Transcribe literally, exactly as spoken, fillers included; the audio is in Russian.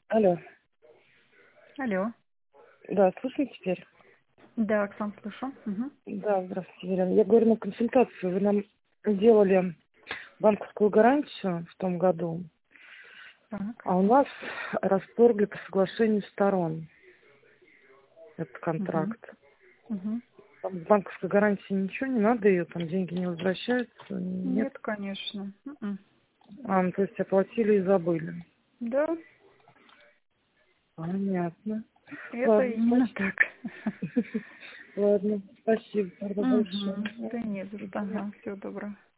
Алло. Алло. Да, слышно теперь? Да, Оксан, слышу. Мгм. Да, здравствуйте, Елена. Я говорю на консультацию. Вы нам делали банковскую гарантию в том году, Так. а у нас расторгли по соглашению сторон этот Мгм. контракт. Мгм. Там банковской гарантии ничего не надо, ее там деньги не возвращаются, нет. Нет, конечно. Мгм. А, ну, то есть оплатили и забыли. Да, Понятно. это Ладно, именно спасибо. так. Ладно, спасибо тогда большое. Угу. Да не за До что. свидания. Ага, всего доброго.